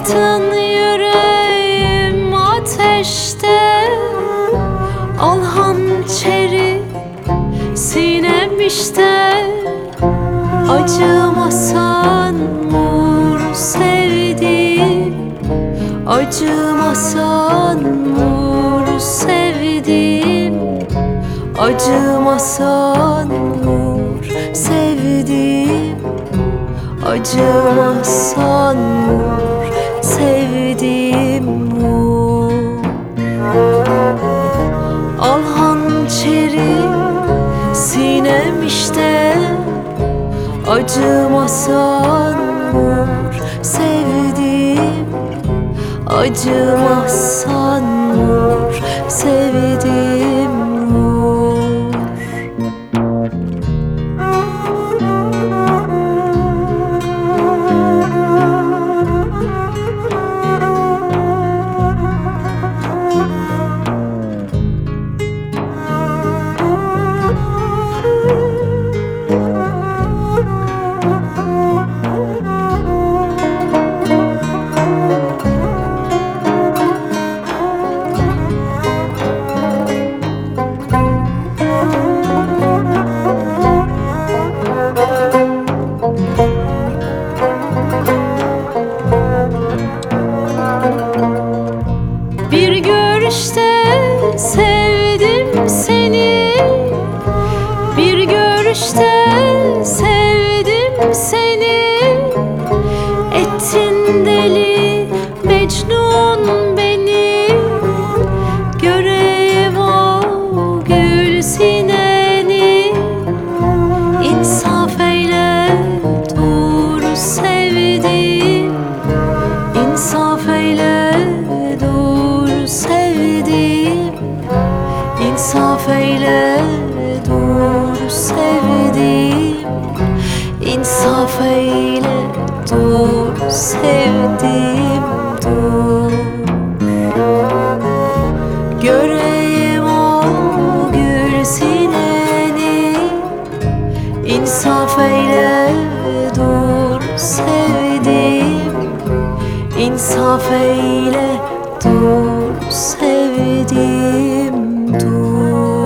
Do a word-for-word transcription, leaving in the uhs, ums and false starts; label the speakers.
Speaker 1: Yaktın yüreğim ateşte, al hançeri sinem işte. Acımasan vur sevdiğim, acımasan vur sevdiğim, acımasan vur sevdiğim, acımasan vur sevdiğim vur. Al hançeri sinem işte, acımasan vur sevdiğim, acımasan vur sevdiğim vur. Bir görüşte sevdim seni, bir görüşte sevdim seni. Ettin deli Mecnun beni, göreyim o gül sineni. İnsaf eyle dur sevdiğim, insaf eyle dur sevdiğim, insaf eyle dur sevdiğim, insaf eyle dur sevdiğim dur. Göreyim o gül sineni, insaf eyle dur sevdiğim, insaf eyle dur sevdiğim dur.